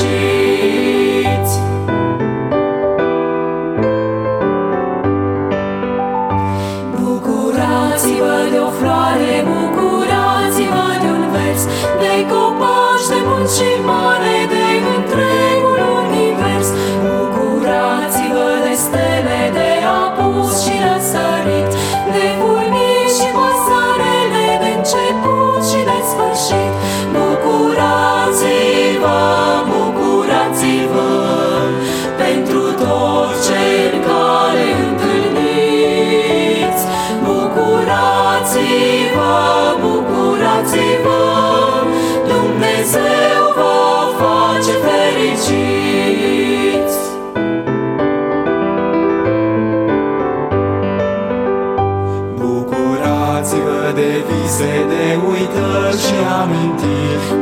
fericiți. Bucurați-vă de o floare, bucurați-vă de un vers, de copaci, de munți și mare, de întregul univers. Bucurați-vă de stele, de apus și răsărit, de fulmii și păsărele, de început și de sfârșit. Bucurați-vă, bucurați-vă pentru tot ce în cale întâlniți. Bucurați-vă, bucurați-vă, Dumnezeu vă face fericiți. Bucurați-vă de vise, de uitări și amintiri,